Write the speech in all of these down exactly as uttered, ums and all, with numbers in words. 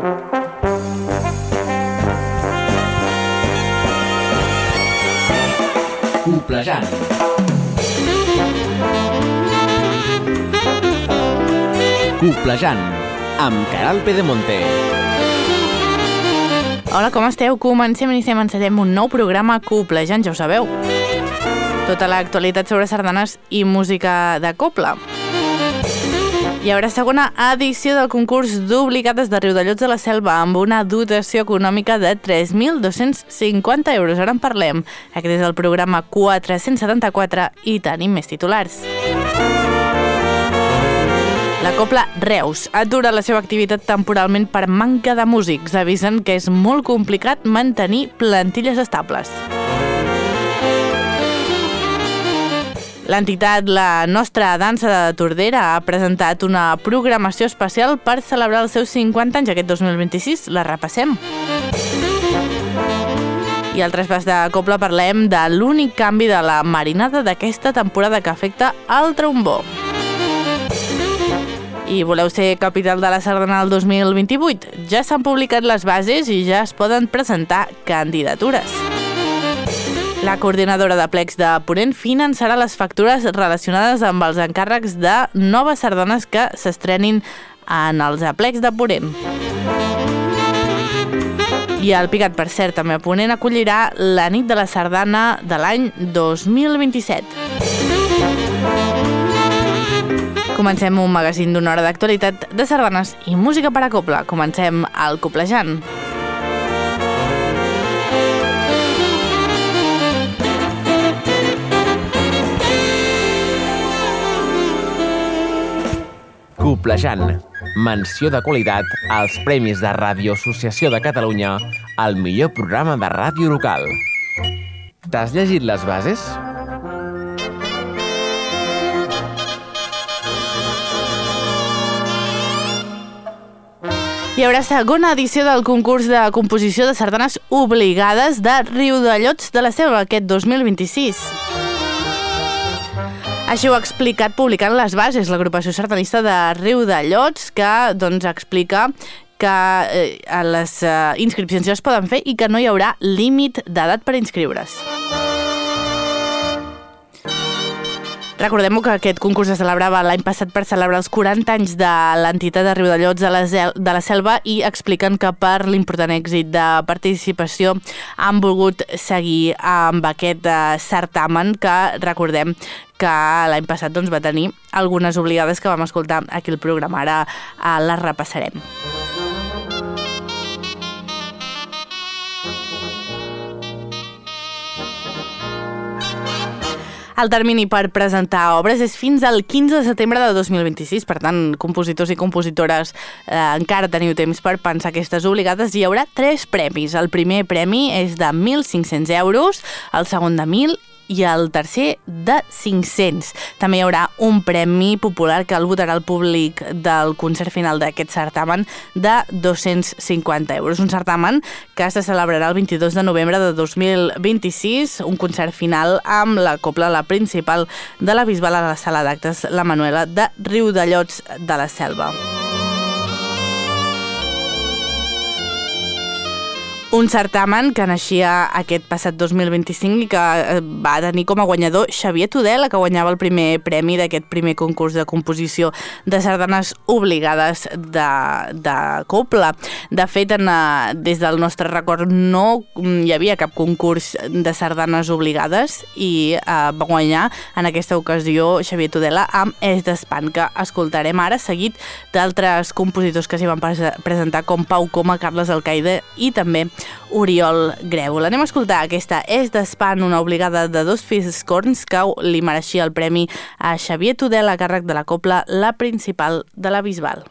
Coplejant. Coplejant, amb Caral Pedemonte. Hola, com esteu? Comencem, iniciem, encetem un nou programa Coplejant, ja ho sabeu. Tota l'actualitat sobre sardanes i música de copla. Hi haurà segona edició del concurs d'obligades de Riudellots de la Selva amb una dotació econòmica de tres mil dos-cents cinquanta euros. Ara en parlem. Aquest és el programa quatre-cents setanta-quatre i tenim més titulars. La Copla Reus atura la seva activitat temporalment per manca de músics, avisen que és molt complicat mantenir plantilles estables. L'entitat La Nostra Dansa de Tordera ha presentat una programació especial per celebrar els seus cinquanta anys aquest dos mil vint-i-sis. La repassem. I al traspàs de Copla parlem de l'únic canvi de la marinada d'aquesta temporada que afecta el trombó. I voleu ser capital de la sardana del dos mil vint-i-vuit? Ja s'han publicat les bases i ja es poden presentar candidatures. La coordinadora de plecs de Ponent finançarà les factures relacionades amb els encàrrecs de noves sardanes que s'estrenin en els aplecs de Ponent. I el Picat, per cert, també a Ponent acollirà la nit de la sardana de l'any dos mil vint-i-set. Comencem un magazín d'una hora d'actualitat de sardanes i música per a copla. Comencem el Coplejant. Coplejant. Menció de qualitat als Premis de Ràdio Associació de Catalunya al millor programa de ràdio local. T'has llegit les bases? Hi haurà segona edició del concurs de composició de sardanes obligades de Riudellots de la Selva aquest dos mil vint-i-sis. Així ho ha explicat publicant les bases l'agrupació sardanista de Riudellots, que doncs, explica que eh, les eh, inscripcions ja es poden fer i que no hi haurà límit d'edat per inscriure's. Recordem que aquest concurs es celebrava l'any passat per celebrar els quaranta anys de l'entitat de Riudellots de la, de la Selva i expliquen que per l'important èxit de participació han volgut seguir amb aquest eh, certamen que recordem que l'any passat doncs, va tenir algunes obligades que vam escoltar aquí al programa. Ara eh, les repassarem. El termini per presentar obres és fins al quinze de setembre de dos mil vint-i-sis, per tant, compositors i compositores eh, encara teniu temps per pensar aquestes obligades. Hi haurà tres premis. El primer premi és de mil cinc-cents euros, el segon de mil i el tercer de cinc-cents. També hi haurà un premi popular que el votarà el públic del concert final d'aquest certamen de dos-cents cinquanta euros. Un certamen que se celebrarà el vint-i-dos de novembre de dos mil vint-i-sis, un concert final amb la copla La Principal de la Bisbal a la Sala d'Actes La Manuela de Riudellots de la Selva. Un certamen que naixia aquest passat dos mil vint-i-cinc i que va tenir com a guanyador Xavier Tudela, que guanyava el primer premi d'aquest primer concurs de composició de sardanes obligades de, de copla. De fet, en, des del nostre record no hi havia cap concurs de sardanes obligades i eh, va guanyar en aquesta ocasió Xavier Tudela amb Es d'Espant, que escoltarem ara, seguit d'altres compositors que s'hi van presentar com Pau Coma, Carles Alcaide i també Oriol Grèvol. Anem a escoltar aquesta Es d'Espant, una obligada de dos fiscorns que li mereixia el premi a Xavier Tudela a càrrec de la copla La Principal de la Bisbal.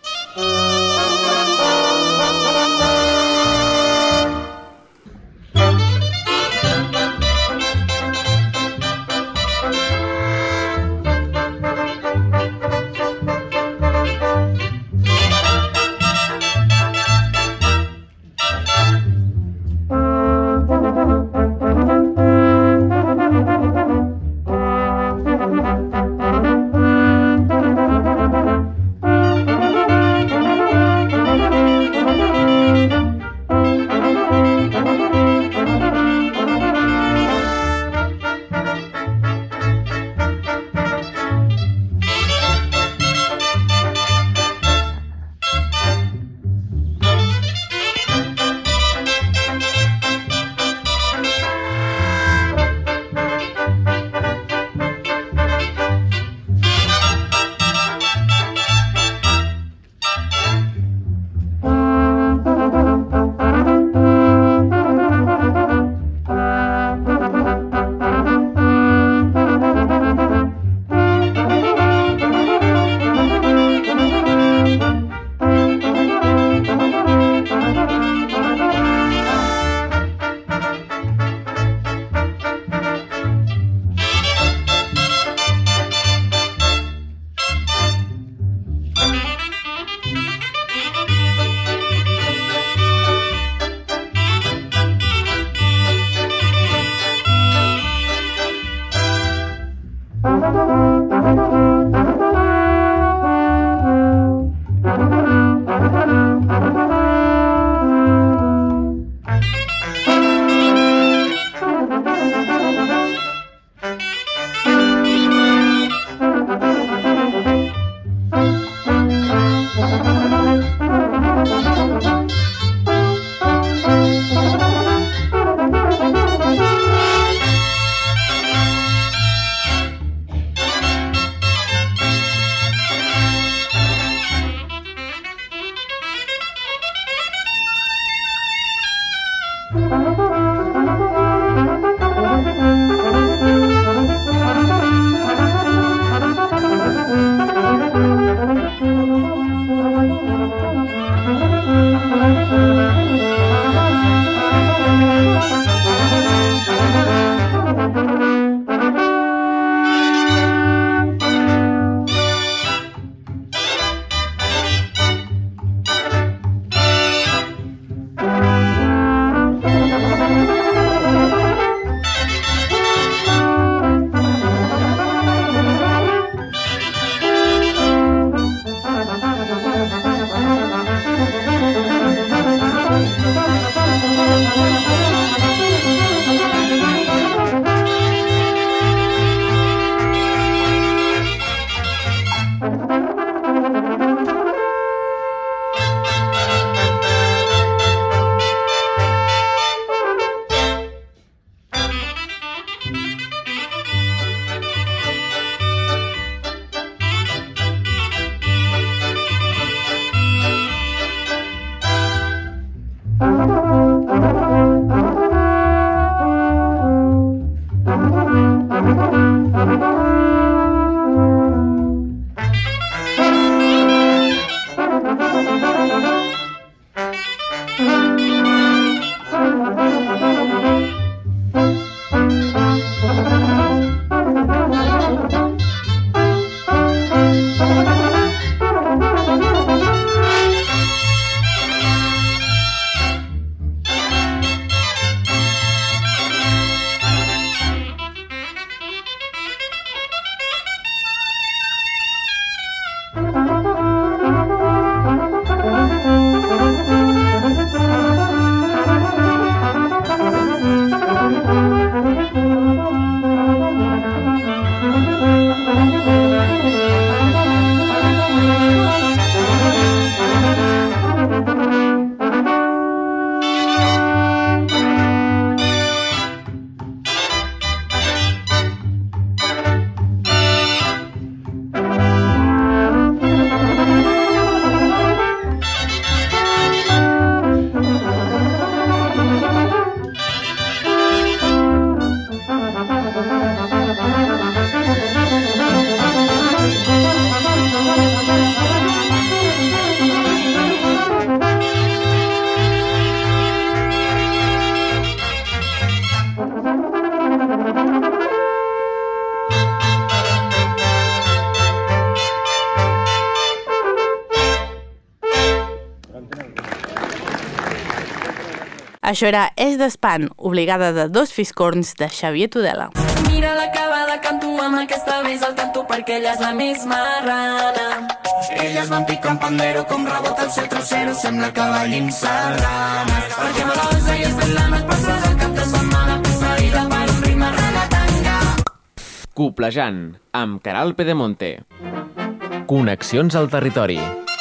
Això era És d'Espant, obligada de dos fiscorns de Xavier Tudela. Mira l'acabada, canto amb aquesta vez el canto perquè ella és la més marrana. Ella es va picar un pandero com rebota el seu trasero, sembla cavallín serranes. Perquè melosa i és ben lana, et passes el cap de setmana posseïda per un ritme relatanga. Coplejant, amb Caral Pedemonte. Connexions al territori.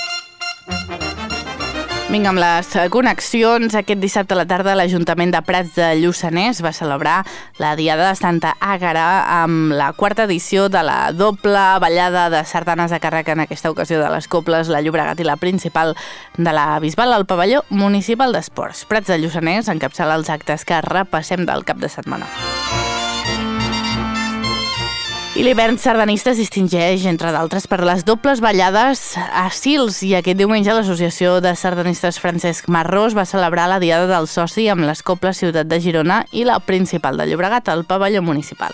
Vinga, amb les connexions. Aquest dissabte a la tarda l'Ajuntament de Prats de Lluçanès va celebrar la Diada de Santa Àgara amb la quarta edició de la doble ballada de sardanes a càrrec, en aquesta ocasió de les Cobles, la Llobregat i la Principal de la Bisbal al pavelló municipal d'esports. Prats de Lluçanès encapçala els actes que repassem del cap de setmana. I l'hivern sardanista es distingeix, entre d'altres, per les dobles ballades a Sils, i aquest diumenge l'Associació de Sardanistes Francesc Marrós va celebrar la Diada del Soci amb les Cobles Ciutat de Girona i la Principal de Llobregat al pavelló municipal.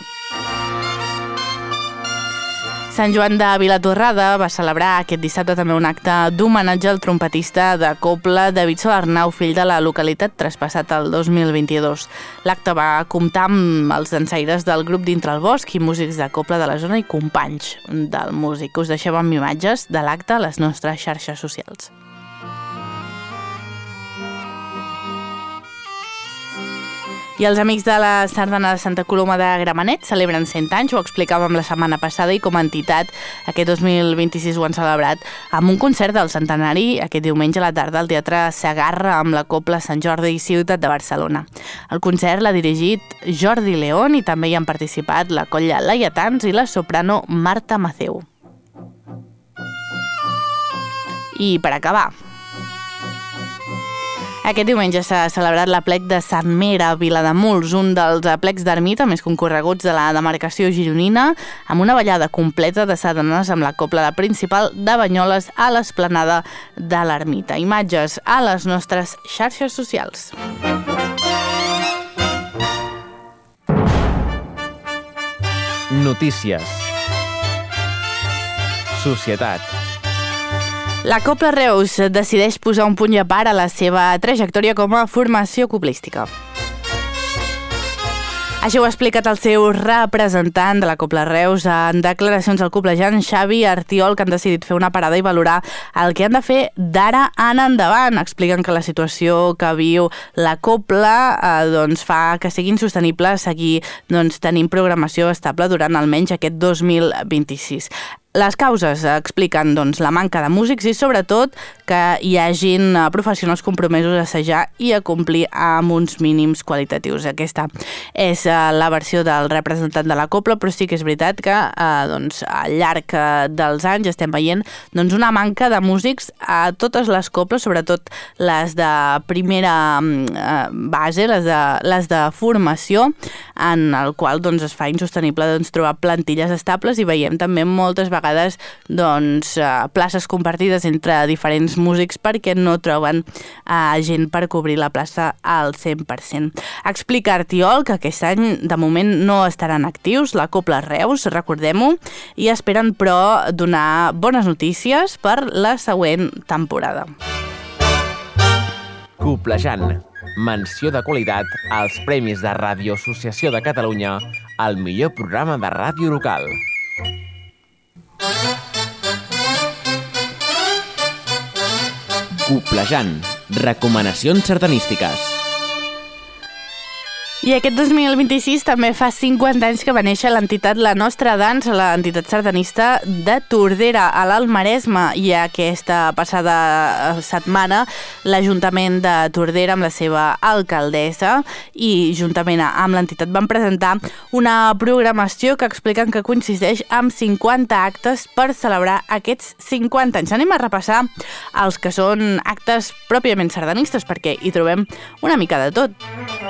Sant Joan de Vilatorrada va celebrar aquest dissabte també un acte d'homenatge al trompetista de cobla David Solarnau, fill de la localitat, traspassat el dos mil vint-i-dos. L'acte va comptar amb els dansaires del grup Dintre el Bosc i músics de cobla de la zona i companys del músic. Us deixem amb imatges de l'acte a les nostres xarxes socials. I els amics de la Sardana de Santa Coloma de Gramenet celebren cent anys, ho explicàvem la setmana passada, i com a entitat aquest dos mil vint-i-sis ho han celebrat amb un concert del centenari aquest diumenge a la tarda al Teatre Segarra amb la Cobla Sant Jordi i Ciutat de Barcelona. El concert l'ha dirigit Jordi León i també hi han participat la colla Laietans i la soprano Marta Maceu. I per acabar, aquest diumenge s'ha celebrat l'aplec de Sant Mer a Vilademuls, un dels aplecs d'ermita més concorreguts de la demarcació gironina, amb una ballada completa de sardanes amb la cobla de Principal de Banyoles a l'esplanada de l'ermita. Imatges a les nostres xarxes socials. Notícies. Societat. La Cobla Reus decideix posar un punt i a part a la seva trajectòria com a formació coblística. Això ho ha explicat el seu representant de la Cobla Reus en declaracions al coblejant Xavi Artiol, que han decidit fer una parada i valorar el que han de fer d'ara en endavant. Expliquen que la situació que viu la Cobla eh, doncs fa que sigui insostenible seguir doncs, tenint programació estable durant almenys aquest dos mil vint-i-sis. Les causes expliquen doncs, la manca de músics i sobretot que hi hagin professionals compromesos a assajar i a complir amb uns mínims qualitatius. Aquesta és la versió del representant de la Cobla, però sí que és veritat que eh, doncs, al llarg dels anys estem veient doncs, una manca de músics a totes les cobles, sobretot les de primera eh, base, les de, les de formació, en el qual doncs, es fa insostenible doncs, trobar plantilles estables, i veiem també moltes vegades doncs, places compartides entre diferents músics perquè no troben eh, gent per cobrir la plaça al cent per cent. Explica Artiol que aquest any de moment no estaran actius la Cobla Reus, recordem-ho, i esperen però donar bones notícies per la següent temporada. Coplejant. Menció de qualitat als Premis de Ràdio Associació de Catalunya al millor programa de ràdio local. Coplejant. Recomanacions sardanístiques. I aquest dos mil vint-i-sis també fa cinquanta anys que va néixer l'entitat La Nostra Dansa, l'entitat sardanista de Tordera, a l'Alt Maresme, i aquesta passada setmana l'Ajuntament de Tordera amb la seva alcaldessa i juntament amb l'entitat van presentar una programació que expliquen que consisteix en cinquanta actes per celebrar aquests cinquanta anys. Anem a repassar els que són actes pròpiament sardanistes perquè hi trobem una mica de tot.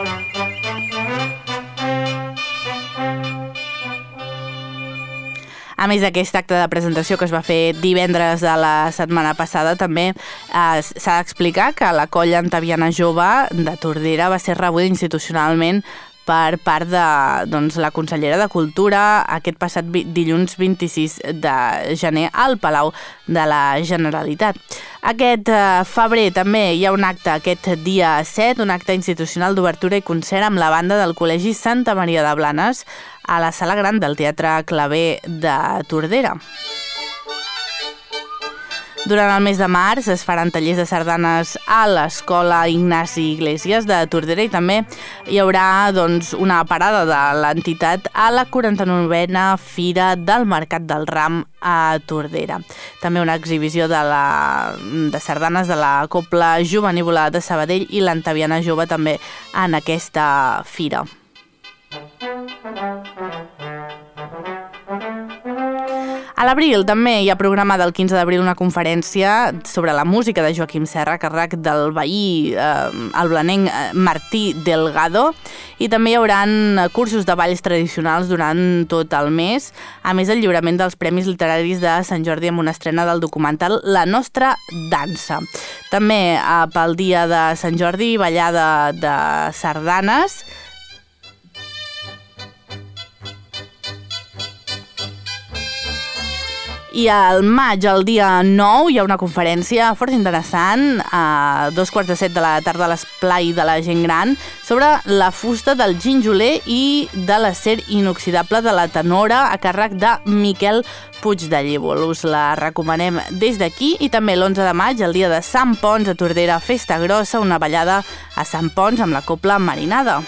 A més d'aquest acte de presentació que es va fer divendres de la setmana passada, també eh, s'ha d'explicar que la colla antaviana jove de Tordera va ser rebuda institucionalment per part de doncs, la consellera de Cultura aquest passat dilluns vint-i-sis de gener al Palau de la Generalitat. Aquest eh, febrer també hi ha un acte aquest dia set, un acte institucional d'obertura i concert amb la banda del Col·legi Santa Maria de Blanes a la Sala Gran del Teatre Claver de Tordera. Durant el mes de març es faran tallers de sardanes a l'Escola Ignasi Iglesias de Tordera i també hi haurà doncs, una parada de l'entitat a la quaranta-novena Fira del Mercat del Ram a Tordera. També una exhibició de, la, de sardanes de la Cobla Jovenívola de Sabadell i l'Antaviana Jove també en aquesta fira. A l'abril també hi ha programada el quinze d'abril una conferència sobre la música de Joaquim Serra a càrrec del veí eh, alblanenc Martí Delgado, i també hi haurà cursos de balls tradicionals durant tot el mes, a més del lliurament dels Premis Literaris de Sant Jordi amb una estrena del documental La Nostra Dansa. També eh, pel dia de Sant Jordi, ballada de sardanes. I al maig, el dia nou, hi ha una conferència força interessant a dos quarts de set de la tarda a l'Esplai de la Gent Gran sobre la fusta del ginjoler i de l'acer inoxidable de la tenora a càrrec de Miquel Puig de Llívol. Us la recomanem des d'aquí. I també l'onze de maig, el dia de Sant Ponç, a Tordera, Festa Grossa, una ballada a Sant Ponç amb la Cobla Marinada.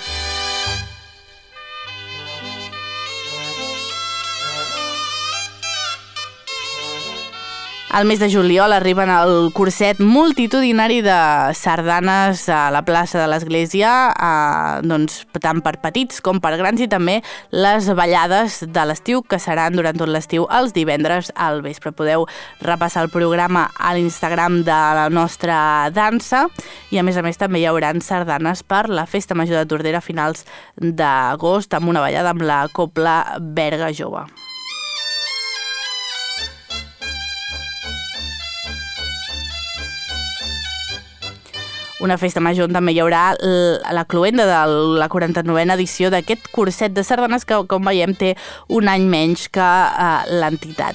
Al mes de juliol arriben el curset multitudinari de sardanes a la plaça de l'Església, eh, doncs, tant per petits com per grans, i també les ballades de l'estiu que seran durant tot l'estiu els divendres al vespre. Podeu repassar el programa a l'Instagram de la nostra dansa i a més a més també hi haurà sardanes per la Festa Major de Tordera a finals d'agost amb una ballada amb la Cobla Berga Jove. Una festa major on també hi haurà la cloenda de la quaranta-novena edició d'aquest curset de sardanes que, com veiem, té un any menys que eh, l'entitat.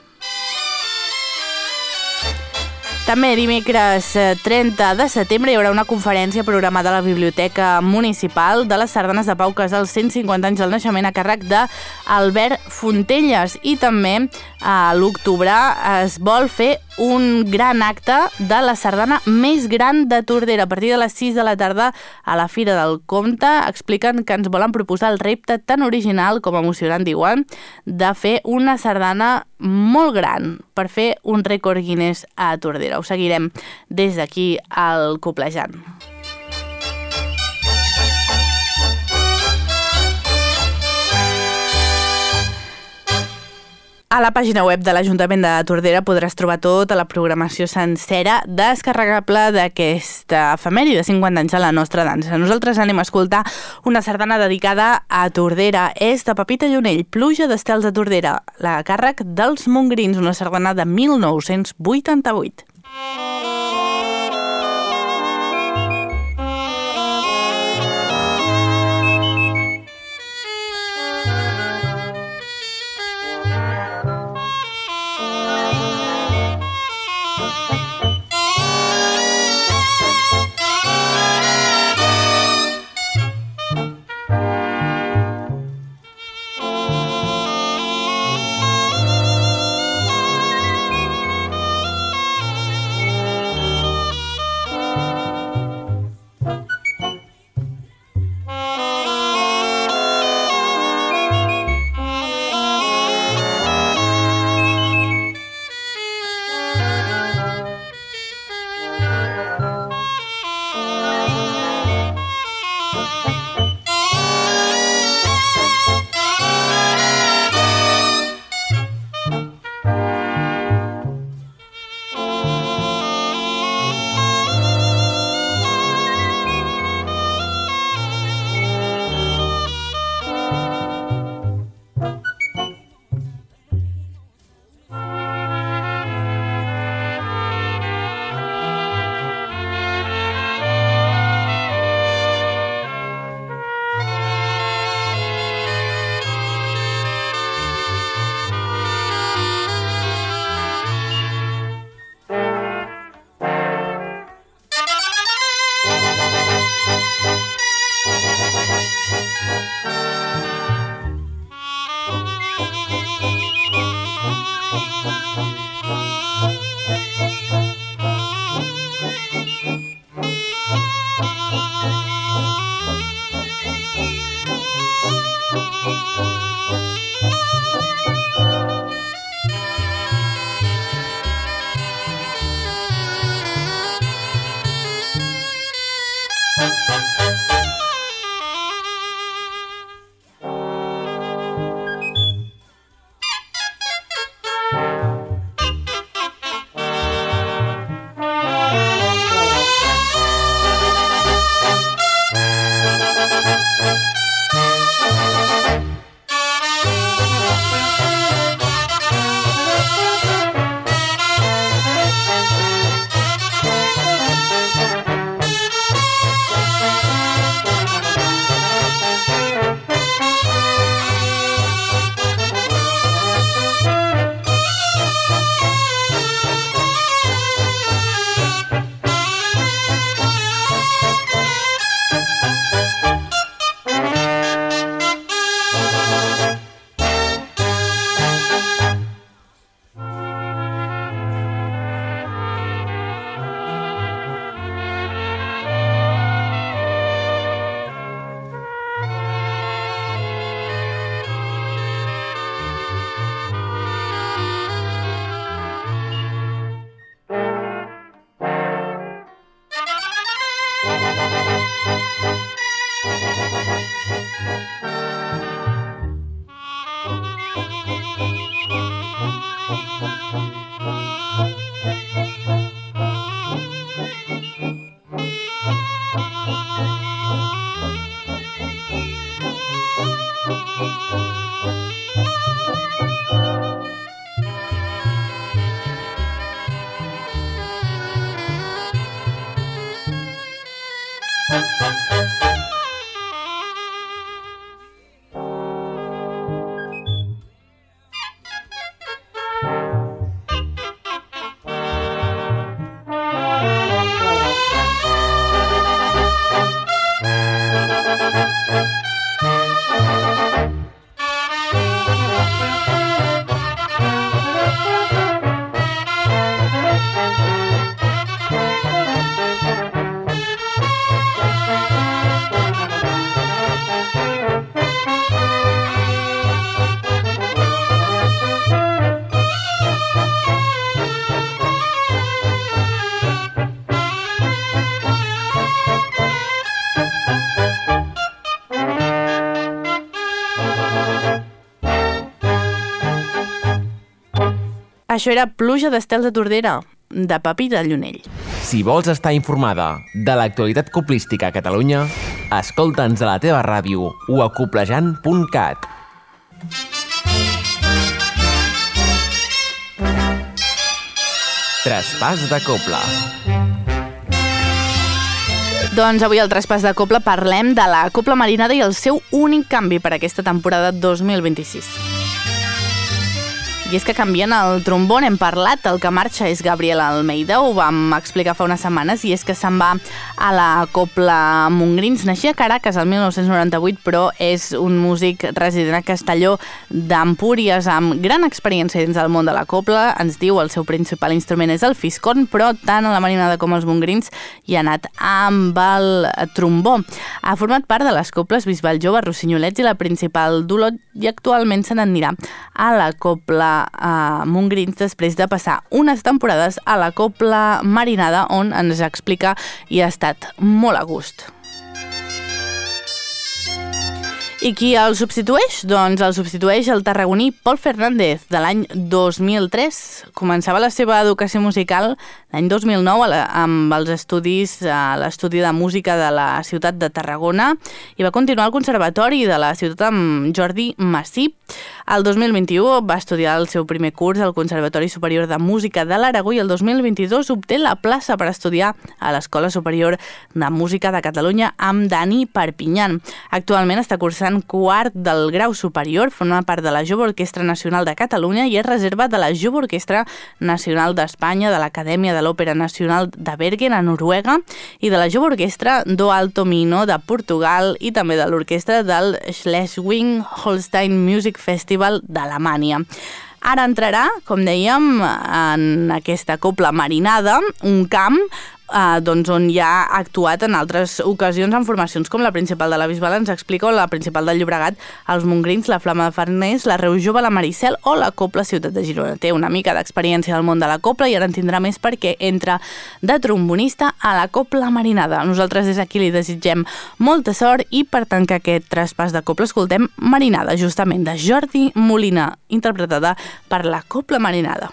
També dimecres trenta de setembre hi haurà una conferència programada a la Biblioteca Municipal de les sardanes de Pau Casals, cent cinquanta anys del naixement, a càrrec d'Albert Fontelles. I també a l'octubre es vol fer un gran acte de la sardana més gran de Tordera. A partir de les sis de la tarda a la Fira del Comte expliquen que ens volen proposar el repte tan original com emocionant, diuen, de fer una sardana molt gran per fer un rècord Guinness a Tordera. Ho seguirem des d'aquí al Coplejant. A la pàgina web de l'Ajuntament de Tordera podràs trobar tota la programació sencera descarregable d'aquesta efemèride de cinquanta anys de la nostra dansa. Nosaltres anem a escoltar una sardana dedicada a Tordera. És de Pepita Llunell, Pluja d'estels a Tordera, la càrrec dels Mongrins, una sardana de mil nou-cents vuitanta-vuit. Això era Pluja d'estels de Tordera, de Pepita Llunell. Si vols estar informada de l'actualitat coplística a Catalunya, escolta'ns a la teva ràdio o a coplejant punt cat. Traspàs de Copla. Doncs avui al Traspàs de Copla parlem de la Copla Marinada i el seu únic canvi per aquesta temporada dos mil vint-i-sis. I és que canvien el trombó, n'hem parlat, el que marxa és Gabriel Almeida, ho vam explicar fa unes setmanes, i és que se'n va a la Copla Montgrins. Naixia a Caracas el mil nou-cents noranta-vuit, però és un músic resident a Castelló d'Empúries, amb gran experiència dins del món de la copla. Ens diu el seu principal instrument és el fiscorn, però tant a la Marinada com als Montgrins hi ha anat amb el trombó. Ha format part de les coples Bisbal Jove, Rossinyolets i la Principal d'Olot, i actualment se n'anirà a la Copla a Montgrins després de passar unes temporades a la Copla Marinada, on ens explica i ha estat molt a gust. I qui el substitueix? Doncs el substitueix el tarragoní Pol Fernández, de l'any dos mil tres. Començava la seva educació musical l'any dos mil nou amb els estudis a l'estudi de música de la ciutat de Tarragona i va continuar al conservatori de la ciutat amb Jordi Massip. El dos mil vint-i-u va estudiar el seu primer curs al Conservatori Superior de Música de l'Aragó i el dos mil vint-i-dos obté la plaça per estudiar a l'Escola Superior de Música de Catalunya amb Dani Perpinyan. Actualment està cursant quart del grau superior, forma part de la Jove Orquestra Nacional de Catalunya i és reserva de la Jove Orquestra Nacional d'Espanya, de l'Acadèmia de l'Òpera Nacional de Bergen, a Noruega, i de la Jove Orquestra do Alto Minho de Portugal i també de l'orquestra del Schleswig-Holstein Music Festival d'Alemanya. Ara entrarà, com dèiem, en aquesta Copla Marinada, un camp Uh, doncs on ja ha actuat en altres ocasions en formacions com la Principal de la Bisbal, ens explica, o la Principal del Llobregat, els Montgrins, la Flama de Farners, la Reus Jove, la Maricel o la Cobla Ciutat de Girona. Té una mica d'experiència al món de la cobla i ara en tindrà més perquè entra de trombonista a la Cobla Marinada. Nosaltres des d'aquí li desitgem molta sort i per tancar aquest traspàs de cobla escoltem Marinada, justament de Jordi Molina, interpretada per la Cobla Marinada.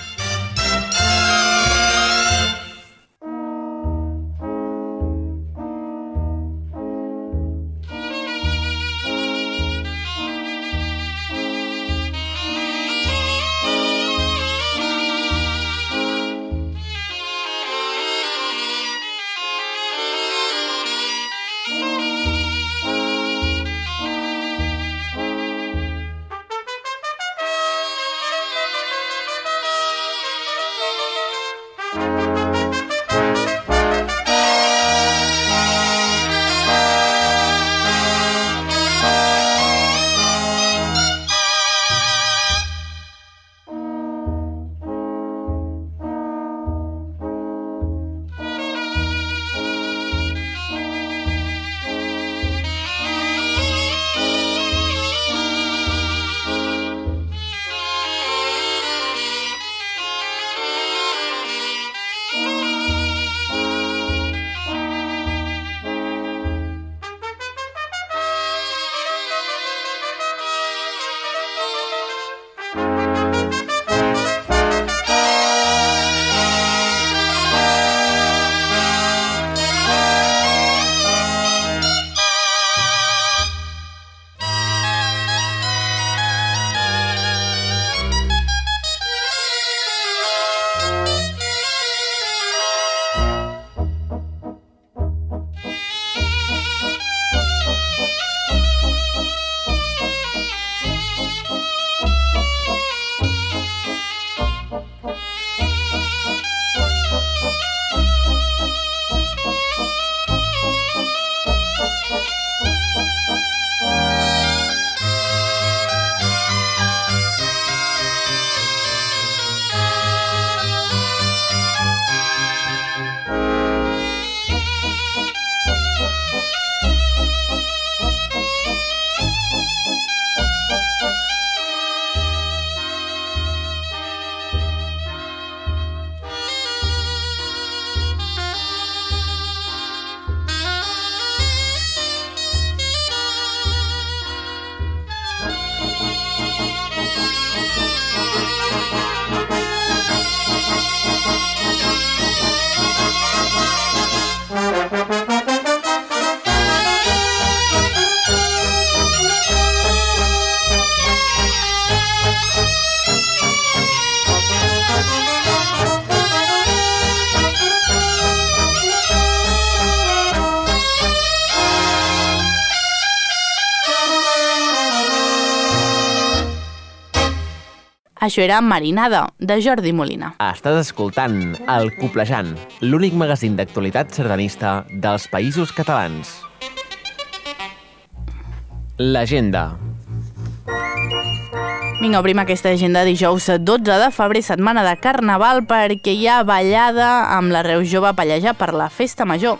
Això era Marinada, de Jordi Molina. Estàs escoltant El Coblejant, l'únic magazín d'actualitat sardanista dels Països Catalans. L'agenda. Vinga, obrim aquesta agenda dijous dotze de febrer, setmana de Carnaval, perquè hi ha ballada amb la Reus Jove a Pallejà per la Festa Major.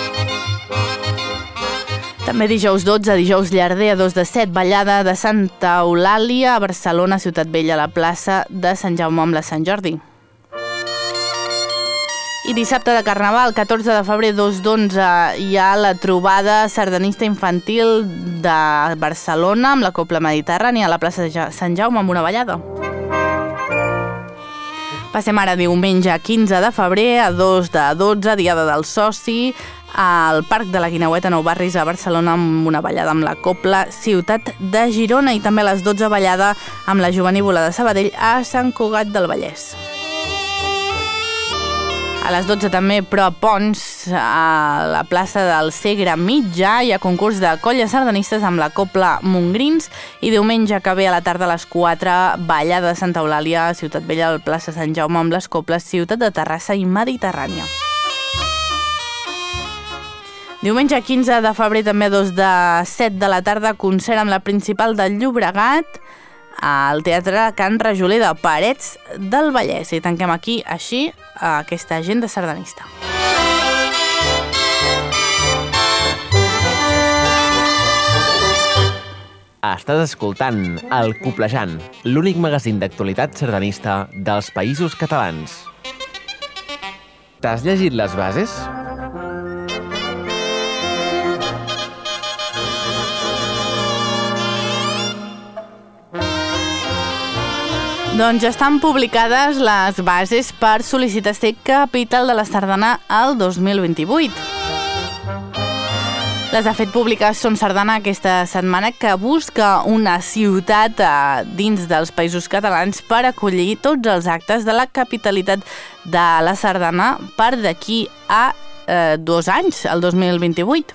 També dijous dotze, dijous llarder a dos de set, ballada de Santa Eulàlia a Barcelona, Ciutat Vella, a la plaça de Sant Jaume amb la Sant Jordi. I dissabte de Carnaval, catorze de febrer, dos d'onze, hi ha la trobada sardanista infantil de Barcelona amb la Cobla Mediterrània a la plaça de Sant Jaume amb una ballada. Passem ara diumenge quinze de febrer a dos de dotze, diada del soci, al Parc de la Guineueta, Nou Barris, a Barcelona, amb una ballada amb la Cobla Ciutat de Girona, i també a les dotze ballada amb la Jovenívola de Sabadell a Sant Cugat del Vallès. A les dotze també, però a Pons, a la plaça del Segre Mitjà, hi ha concurs de colles sardanistes amb la Cobla Montgrins, i diumenge que ve a la tarda a les quatre, ballada de Santa Eulàlia a Ciutat Vella, a la plaça Sant Jaume amb les cobles Ciutat de Terrassa i Mediterrània. Diumenge quinze de febrer també a dos de set de la tarda, concert amb la Principal del Llobregat al Teatre Can Rajoler de Parets del Vallès. I tanquem aquí, així, aquesta agenda sardanista. Estàs escoltant El Coplejant, l'únic magazín d'actualitat sardanista dels Països Catalans. T'has llegit les bases? Doncs ja estan publicades les bases per sol·licitar ser capital de la Sardana el dos mil vint-i-vuit. Les ha fet públiques Som Sardana aquesta setmana, que busca una ciutat dins dels Països Catalans per acollir tots els actes de la capitalitat de la Sardana per d'aquí a eh, dos anys, el dos mil vint-i-vuit.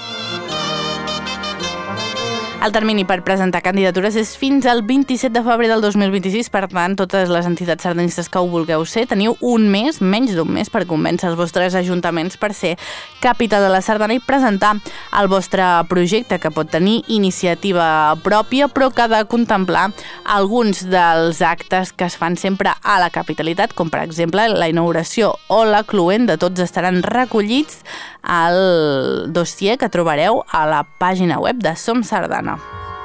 El termini per presentar candidatures és fins al vint-i-set de febrer del dos mil vint-i-sis, per tant, totes les entitats sardanistes que ho vulgueu ser, teniu un mes, menys d'un mes, per convèncer els vostres ajuntaments per ser capital de la Sardana i presentar el vostre projecte, que pot tenir iniciativa pròpia, però que ha de contemplar alguns dels actes que es fan sempre a la capitalitat, com per exemple la inauguració o la cloenda. Tots estaran recollits al dossier que trobareu a la pàgina web de Som Sardana.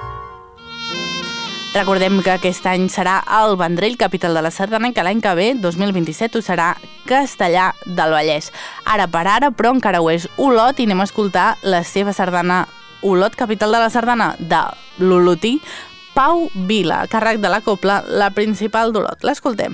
Recordem que aquest any serà el Vendrell, capital de la Sardana, i que l'any que ve, dos mil vint-i-set, ho serà Castellar del Vallès. Ara per ara, però encara ho és Olot, i anem a escoltar la seva sardana Olot, capital de la Sardana, de l'olotí Pau Vila, a càrrec de la cobla La Principal d'Olot. L'escoltem.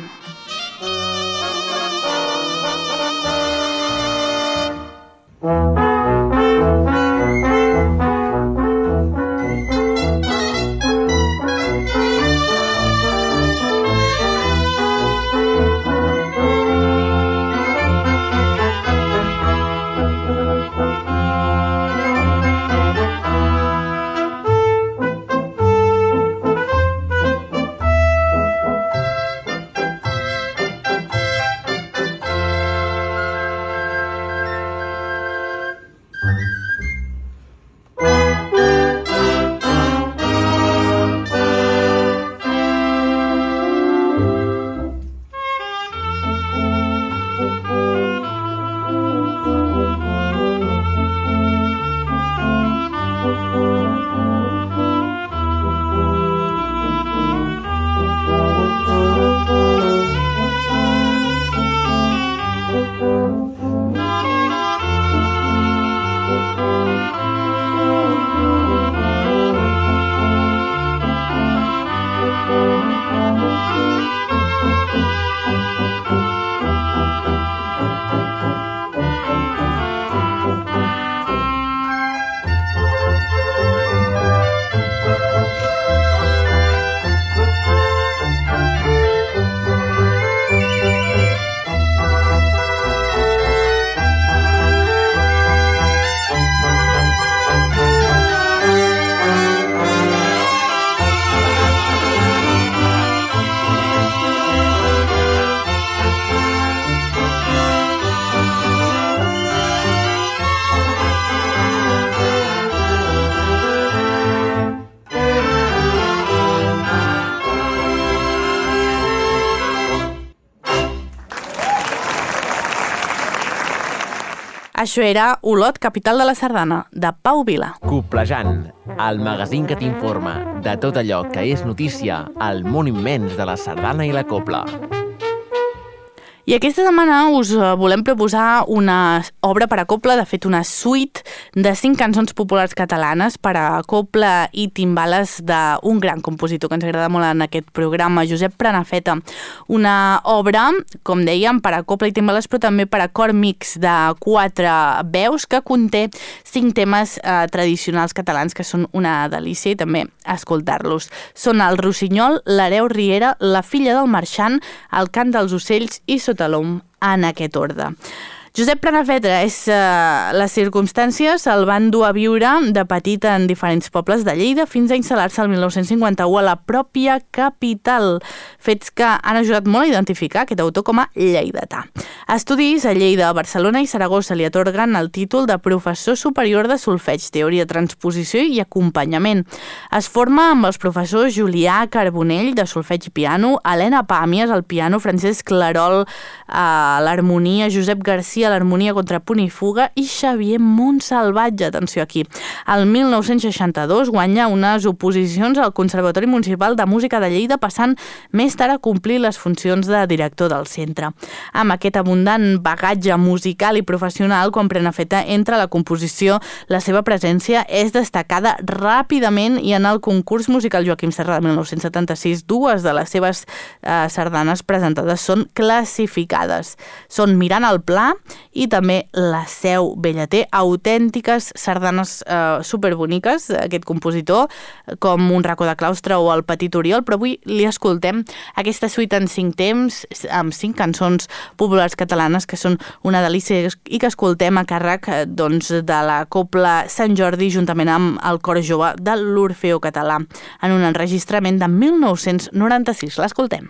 Això era Olot, capital de la Sardana, de Pau Vila. Coplejant, el magazín que t'informa de tot allò que és notícia al món immens de la sardana i la cobla. I aquesta setmana us volem proposar una obra per a cobla, de fet una suite de cinc cançons populars catalanes per a cobla i timbales d'un gran compositor que ens agrada molt en aquest programa, Josep Prenafeta. Una obra, com dèiem, per a cobla i timbales, però també per a cor mix de quatre veus, que conté cinc temes eh, tradicionals catalans que són una delícia i també escoltar-los. Són el Rossinyol, l'Hereu Riera, La filla del marxant, El cant dels ocells i Sota l'om, en aquest ordre. Josep Prenafeta és eh, les circumstàncies el van dur a viure de petit en diferents pobles de Lleida fins a instal·lar-se el mil nou-cents cinquanta-u a la pròpia capital, fets que han ajudat molt a identificar aquest autor com a lleidatà. Estudis a Lleida, Barcelona i Saragossa li atorguen el títol de professor superior de solfeig, teoria, transposició i acompanyament. Es forma amb els professors Julià Carbonell, de solfeig i piano, Helena Pàmies, al piano, Francesc Clarol, a l'harmonia, Josep Garcia Maria, l'harmonia contra punt i fuga, i Xavier Montsalvatge, atenció aquí. El mil nou-cents seixanta-dos guanya unes oposicions al Conservatori Municipal de Música de Lleida, passant més tard a complir les funcions de director del centre. Amb aquest abundant bagatge musical i professional, quan Prenafeta entra a la composició, la seva presència és destacada ràpidament i en el concurs musical Joaquim Serra de mil nou-cents setanta-sis, dues de les seves eh, sardanes presentades són classificades. Són Mirant el Pla i també La Seu Vella. Té autèntiques sardanes eh, superboniques, aquest compositor, com Un racó de claustre o El Petit Oriol, però avui li escoltem aquesta suite en cinc temps, amb cinc cançons populars catalanes que són una delícia i que escoltem a càrrec doncs, de la Cobla Sant Jordi juntament amb el cor jove de l'Orfeó Català en un enregistrament de mil nou-cents noranta-sis. L'escoltem.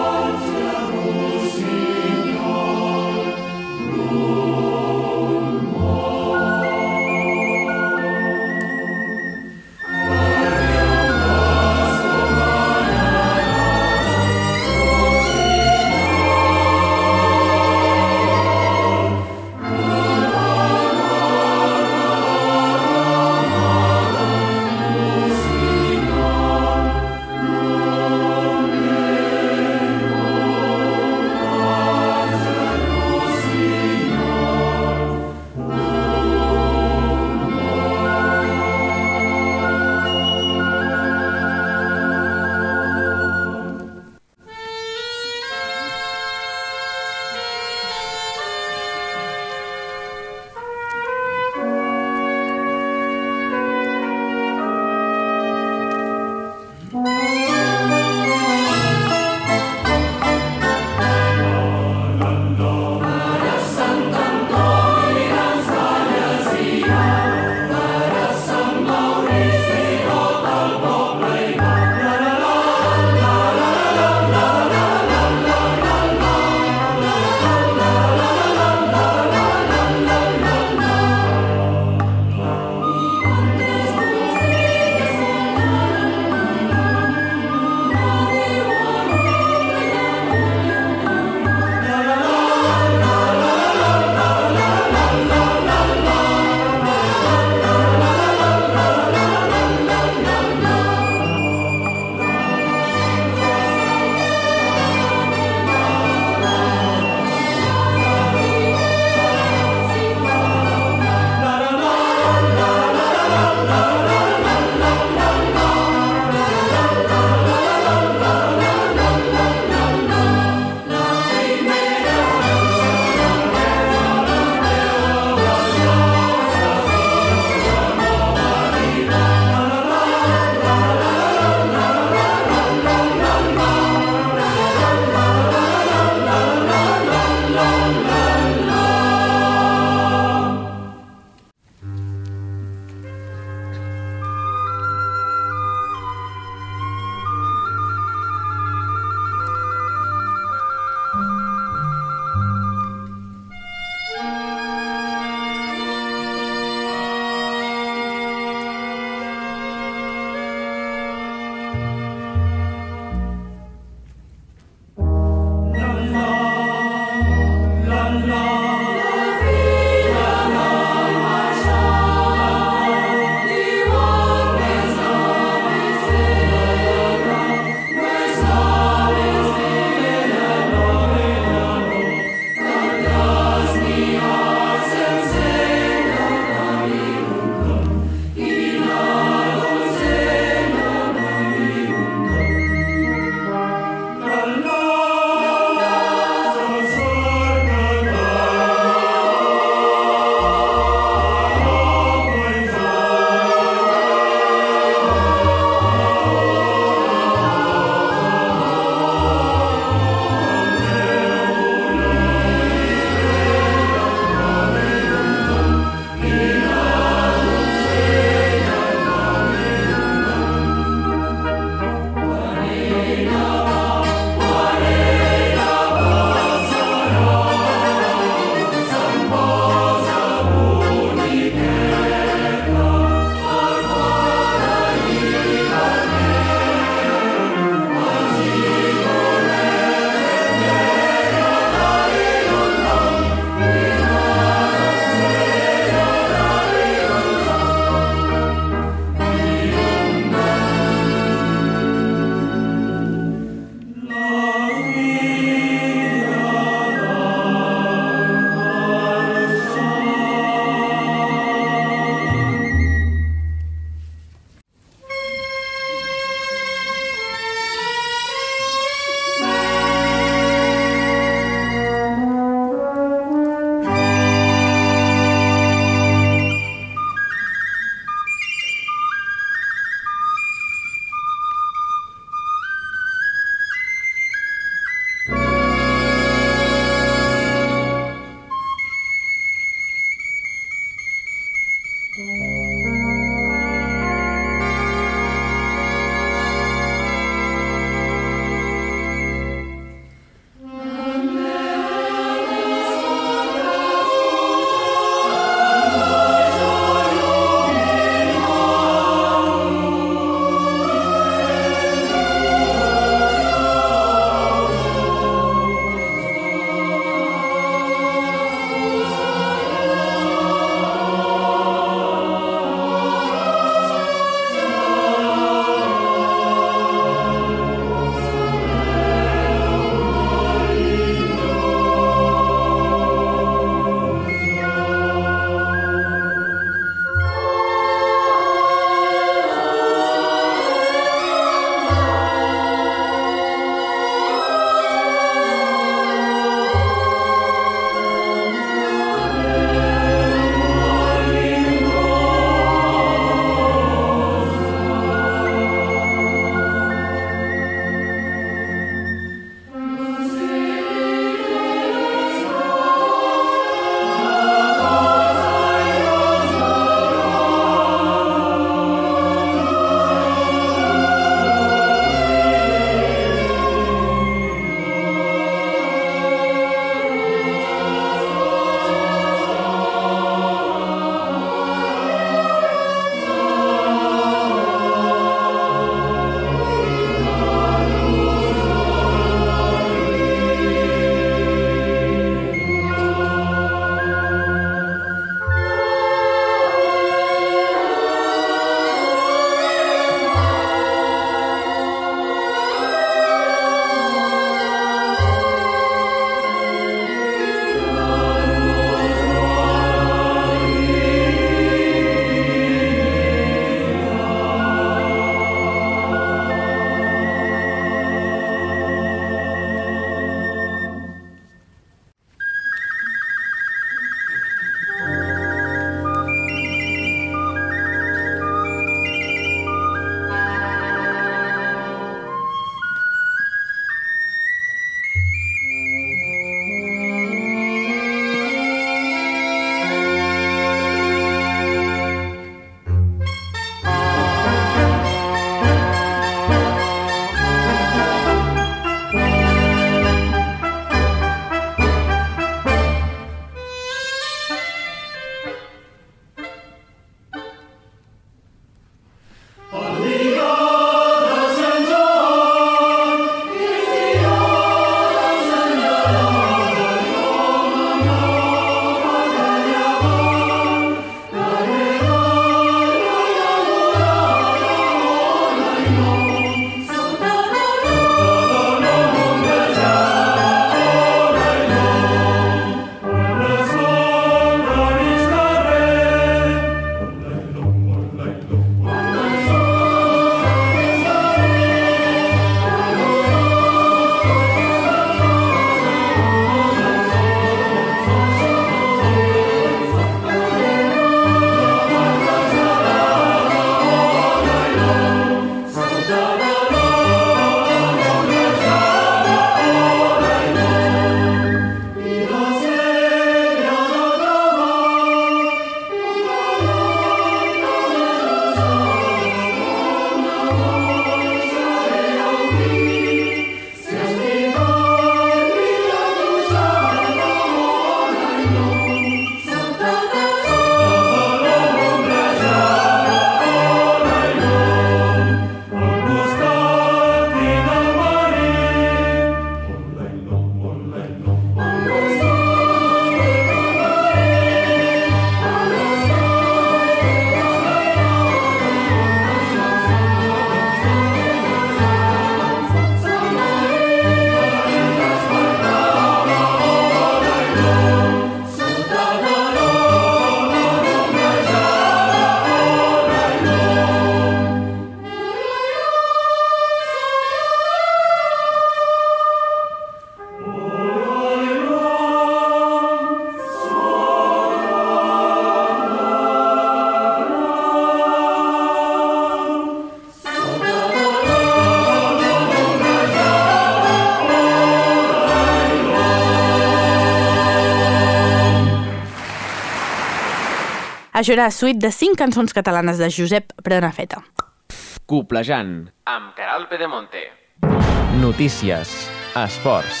Això era Suite de cinc cançons catalanes de Josep Prenafeta. Coplejant, amb Caral Pedemonte. Notícies, esports.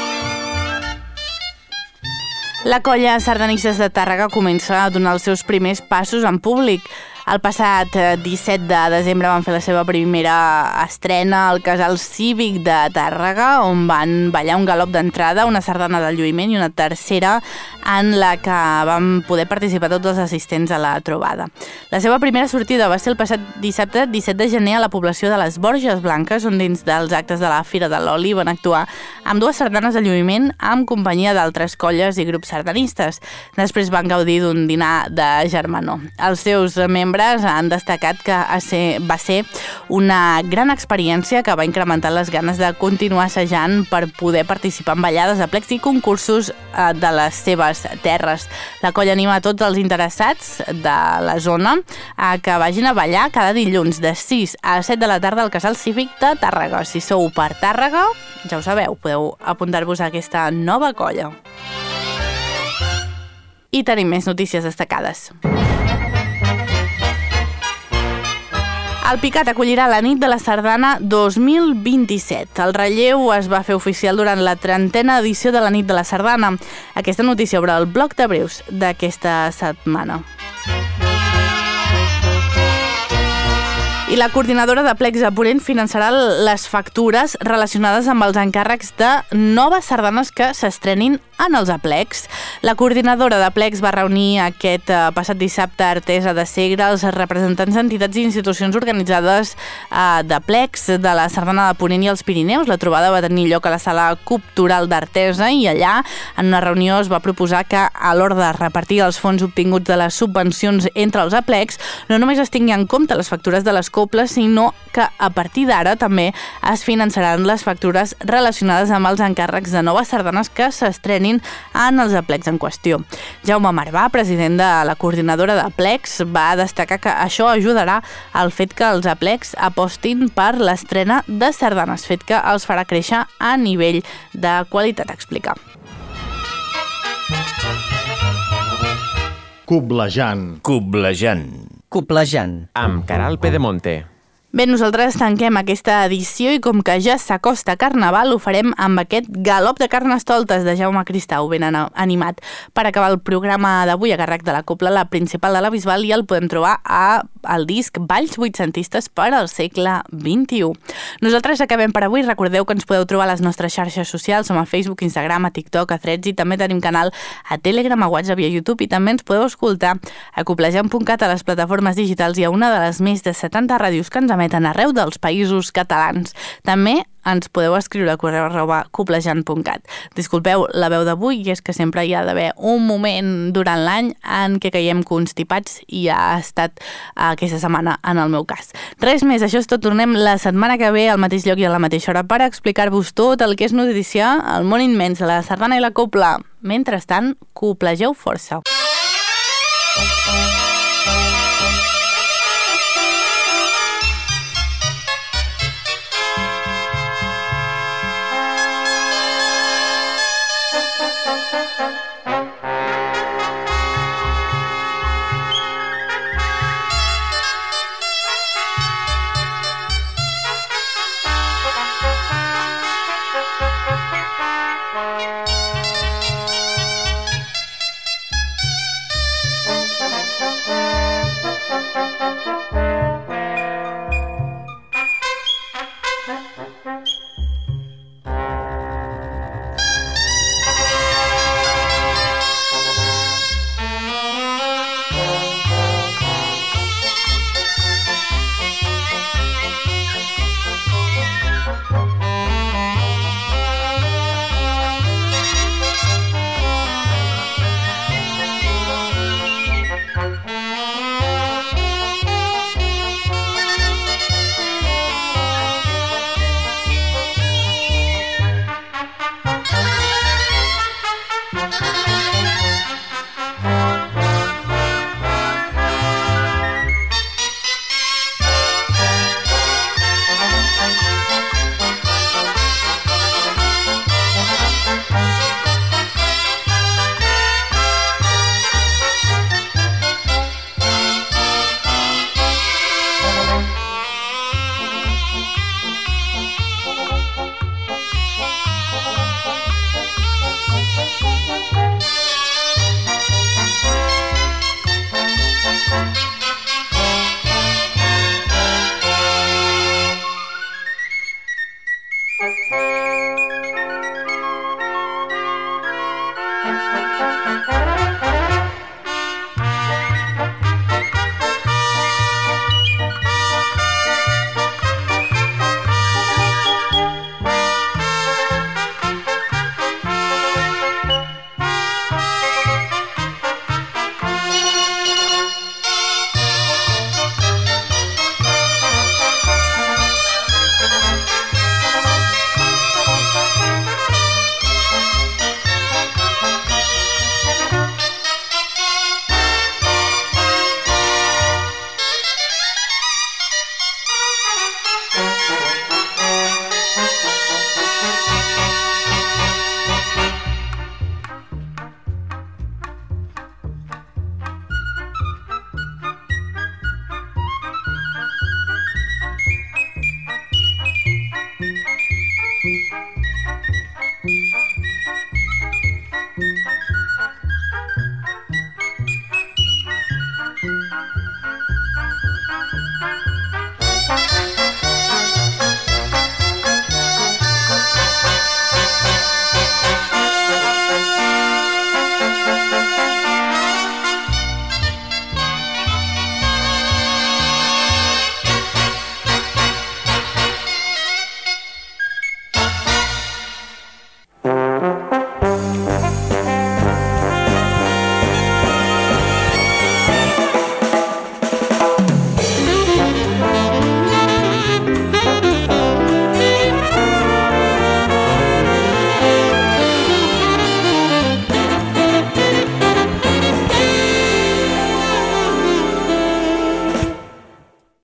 La colla Sardanistes de Tàrrega comença a donar els seus primers passos en públic. El passat disset de desembre van fer la seva primera estrena al Casal Cívic de Tàrrega, on van ballar un galop d'entrada, una sardana de lluïment i una tercera en la que van poder participar tots els assistents a la trobada. La seva primera sortida va ser el passat dissabte disset de gener a la població de les Borges Blanques, on dins dels actes de la Fira de l'Oli van actuar amb dues sardanes de lluïment amb companyia d'altres colles i grups sardanistes. Després van gaudir d'un dinar de germanor. Els seus membres han destacat que va ser una gran experiència que va incrementar les ganes de continuar assajant per poder participar en ballades, aplecs i concursos de les seves terres. La colla anima a tots els interessats de la zona a que vagin a ballar cada dilluns de sis a set de la tarda al Casal Cívic de Tàrrega. Si sou per Tàrrega, ja ho sabeu, podeu apuntar-vos a aquesta nova colla. I tenim més notícies destacades. El Picat acollirà la nit de la Sardana dos mil vint-i-set. El relleu es va fer oficial durant la trentena edició de la nit de la Sardana. Aquesta notícia obre el bloc de breus d'aquesta setmana. I la coordinadora de plecs a Ponent finançarà les factures relacionades amb els encàrrecs de noves sardanes que s'estrenin en els aplecs. La coordinadora de plecs va reunir aquest passat dissabte a Artesa de Segre els representants d'entitats i institucions organitzades de plecs de la Sardana de Ponent i els Pirineus. La trobada va tenir lloc a la sala cultural d'Artesa i allà, en una reunió, es va proposar que a l'hora de repartir els fons obtinguts de les subvencions entre els aplecs no només es tingui en compte les factures de les coples, sinó que a partir d'ara també es finançaran les factures relacionades amb els encàrrecs de noves sardanes que s'estrenin en els aplecs en qüestió. Jaume Marvà, president de la coordinadora d'aplecs, va destacar que això ajudarà al fet que els aplecs apostin per l'estrena de sardanes, fet que els farà créixer a nivell de qualitat, explica. Coblejant. Coblejant. Coblejant. Amb Caral Pedemonte. Bé, nosaltres tanquem aquesta edició i com que ja s'acosta Carnaval ho farem amb aquest galop de carnestoltes de Jaume Cristau, ben animat. Per acabar el programa d'avui a càrrec de la Cobla, la principal de la Bisbal, i el podem trobar al disc Balls vuitcentistes per al segle vint-i-u. Nosaltres acabem per avui. Recordeu que ens podeu trobar a les nostres xarxes socials, som a Facebook, Instagram, a TikTok, a Threads, i també tenim canal a Telegram, a WhatsApp i a YouTube, i també ens podeu escoltar a coblejant punt cat a les plataformes digitals i a una de les més de setanta ràdios que ens emeten arreu dels països catalans. També ens podeu escriure a correu arroba coblejant punt cat. Disculpeu la veu d'avui, i és que sempre hi ha d'haver un moment durant l'any en què caiem constipats, i ha estat aquesta setmana en el meu cas. Res més, això és tot. Tornem la setmana que ve al mateix lloc i a la mateixa hora per explicar-vos tot el que és notícia al món immens de la sardana i la cobla. Mentrestant, coblegeu força.